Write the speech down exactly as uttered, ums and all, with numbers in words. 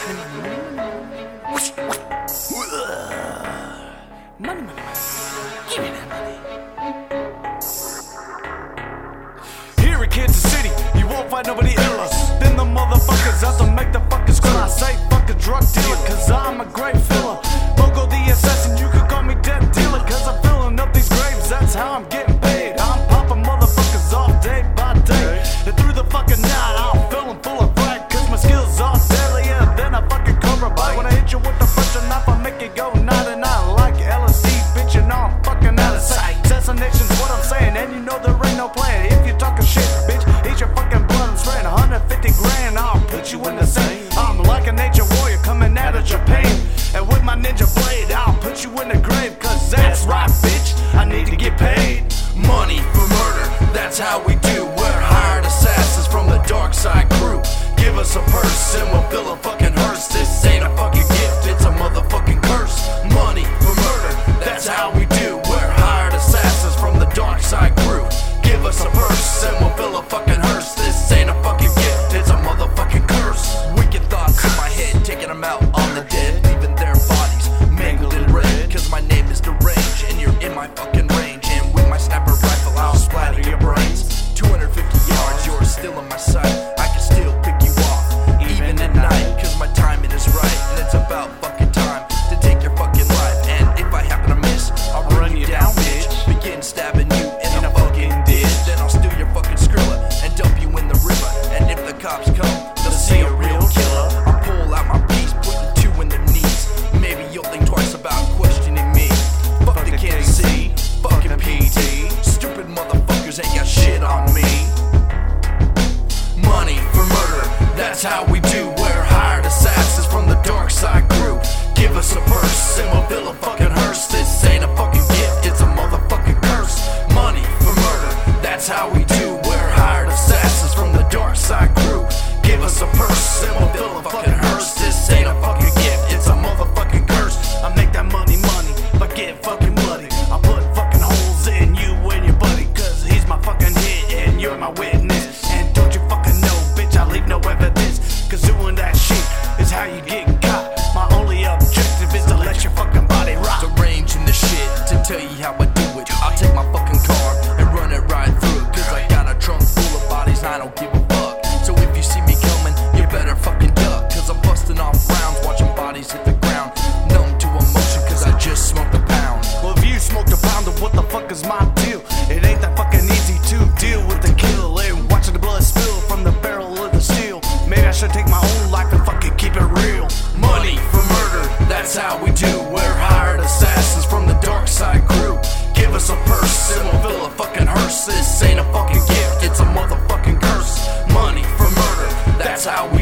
Money, money, money. Give me that money. Here in Kansas City, you won't find nobody else than the motherfuckers out to make the fuckers cry. I say fuck a drug dealer, cause I'm a great filler. Mogo the assassin, you could call me death dealer, cause I'm filling up these graves, that's how I'm getting paid. I'm popping motherfuckers off day by day, and through the fucking night I'm feeling full of pride, cause my skills are deadlier than a fucking cobra bite. When I hit you with the pressure knife, I make it go night and night like L S D, bitch, you know I'm fucking out of sight. Assassination's what I'm saying, and you know there ain't no plan. If you talking shit, bitch, eat your fucking blood and spraying one hundred fifty grand, I'll put you in the same. I'm like a nature warrior coming out of Japan, and with my ninja blade, I'll put you in the grave, cause that's right, bitch, I need to get paid. Money for murder, that's how we do. We're hired assassins from the dark side crew. Give us a purse and we'll fill a fucking hearse. This ain't a fucking gift, it's a motherfucking curse. Money for murder, that's how we do. We're hired assassins from the dark side crew. Give us a purse and we'll fill a fucking hearse. This ain't a fucking gift, it's a motherfucking curse. Wicked thoughts in my head, taking them out on the dead, leaving their bodies mangled in red. Cause my name is Deranged and you're in my fucking range, and with my sniper rifle I'll splatter your brains. Two hundred fifty yards, you're still in my sight. I can still pick you off, even at night, cause my timing is right, and it's about fucking time to take your fucking life. And if I happen to miss, I'll run you down, bitch. Begin stabbing you in a fucking ditch. Then I'll steal your fucking Skrilla and dump you in the river. And if the cops come, they'll see a real killer. I'll pull out my piece, putting two in their knees. Maybe you'll think twice about questioning me. Fuck the Kansas City, fucking P T. Stupid motherfuckers ain't got shit on me. Money for murder, that's how we do. We're hired assassins from the dark side crew. Give us a purse and we'll fill a fucking hearse. This ain't a fucking gift, it's a motherfucking curse. Money for murder, that's how we do. We're hired assassins from the dark side crew. Give us a purse and we'll fill a fucking hearse. This ain't a fucking gift, it's a motherfucking curse. I make that money money, but get fucking bloody. I put fucking holes in you and your buddy, cause he's my fucking hit and you're my witness. And don't you fucking know, bitch, I leave no evidence, cause doing that shit is how you get caught. My only objective is to let your fucking body rock. Deranging the shit to tell you how I do it. I'll take my fucking car and run it right through it, cause I got a trunk full of bodies and I don't give a fuck. So if you see me coming, you better fucking duck, cause I'm busting off rounds, watching bodies hit the ground. Numb to emotion cause I just smoked a pound. Well, if you smoked a pound, then what the fuck is my deal? It ain't that fucking easy to deal with the kill and watching the blood spill from the barrel of the steel. Maybe I should take my own life and fucking keep it real. Money for murder, that's how we do. We're hired assassins from the dark side crew. Give us a purse and we'll fill a fucking hearse. This ain't a fucking gift, it's a motherfucking curse. Money for murder, that's how we